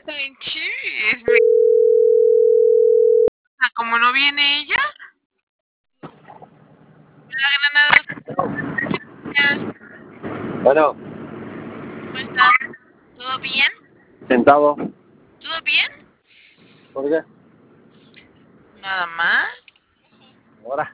Ay, chis, como no viene ella, hola, Granados, ¿cómo Bueno, estás? ¿Todo bien? sentado. ¿Todo bien? ¿Por qué? Nada más. Ahora.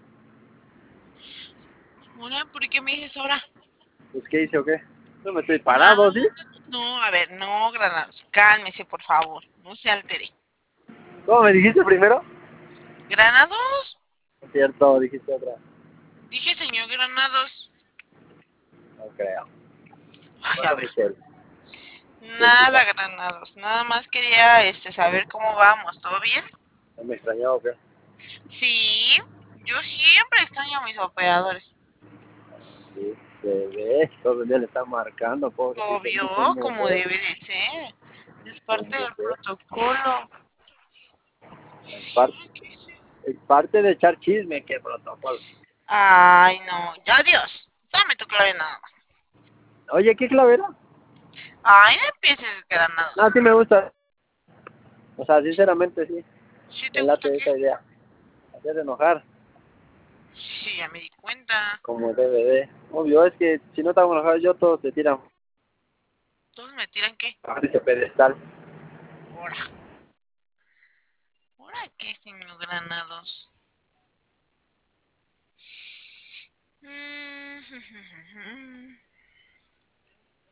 Hola, ¿por qué me dices ahora? Pues, ¿qué hice o qué? No me estoy Ah, parado, ¿sí? no, a ver, no, Granados, cálmese, por favor, no se altere. ¿Cómo me dijiste primero? ¿Granados? No es cierto, dijiste otra. Dije señor Granados. No creo. Ay, a Bueno, ver. Michelle, Nada, identidad. Granados, nada más quería saber cómo vamos, ¿todo bien? ¿No me extrañó o qué? Sí, yo siempre extraño a mis operadores. Sí, bebé. Todo el día le está marcando, pobrecito. Obvio, Dice, como bebé. debe de ser. Es parte Como del que protocolo. es Sí, parte, que sí. es parte de echar chisme, que protocolo. Ay, no, ya adiós. Dame tu clave nada más. Oye, ¿qué clavera? Ay, no empieces No, granados. sí me gusta. O sea, sinceramente sí. ¿Sí te Me gusta late qué? esa idea. Hacer enojar, Sí, ya me di cuenta. como debe de. Obvio, es que si no estamos enojados yo, todos te tiran ¿Todos me tiran qué? a ese pedestal. Ahora. ¿Ahora qué, señor Granados?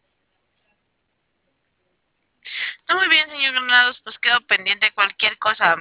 Está muy bien, señor Granados. Pues quedo pendiente de cualquier cosa.